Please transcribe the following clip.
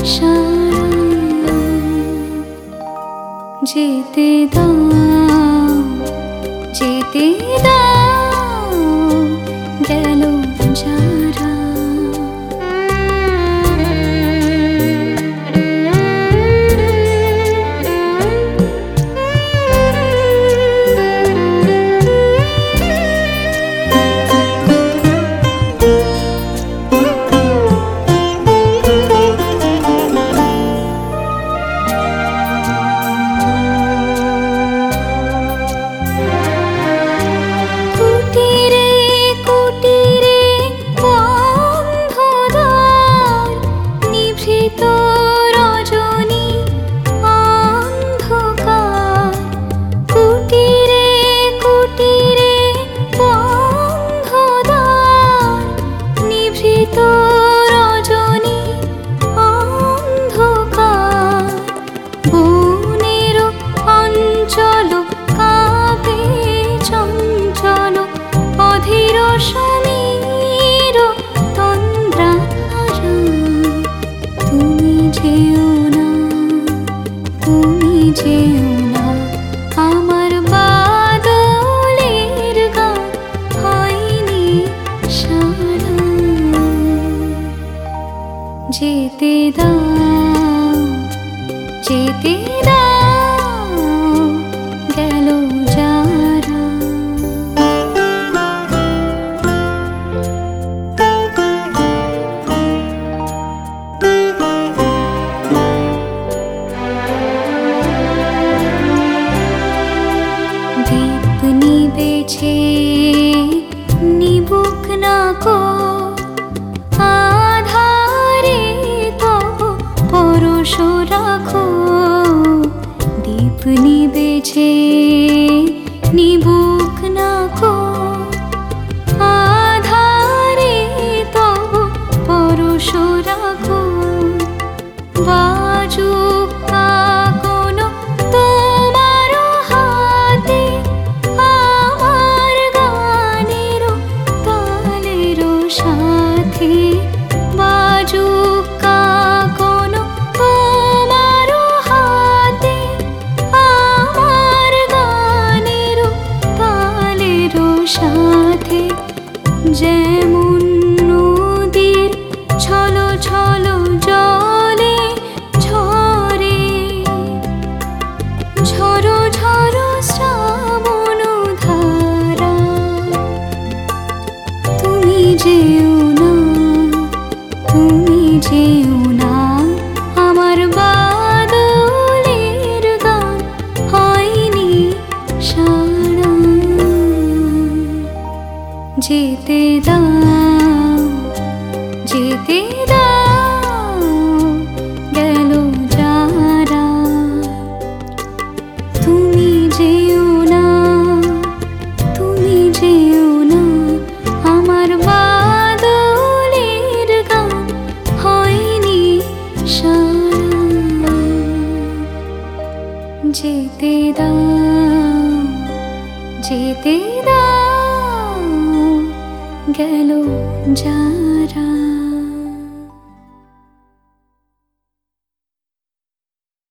সারা। যেতে দাও, যেতে দাও, গেল যারা। যেতে দাও, যেতে দাও, গেল যারা। দীপ নিবেছে, নিবুক না কো রাখো। দীপ নিবেছে, নিবুক না কো আধারে তব পরশ রাখো। বাজুক কোনো তোমার হাতে আমার গানের তালের সাথে। বাজুক কোনো তোমার হাতে আমার গানের তালের সাথে। যেমন নদীর ছলো ছলো জলে ঝরে, ঝরো ঝরো শ্রাবণ ধারা। তুমি যেও না, তুমি যেও না, আমার বাদলের গান হয়নি সারা। যেতে দাও, যেতে দাও, গেল যারা। তুমি যেও না, তুমি যেও না, আমার বাদলের গান হয়নি সারা। যেতে দাও, যেতে দাও, গেল যারা।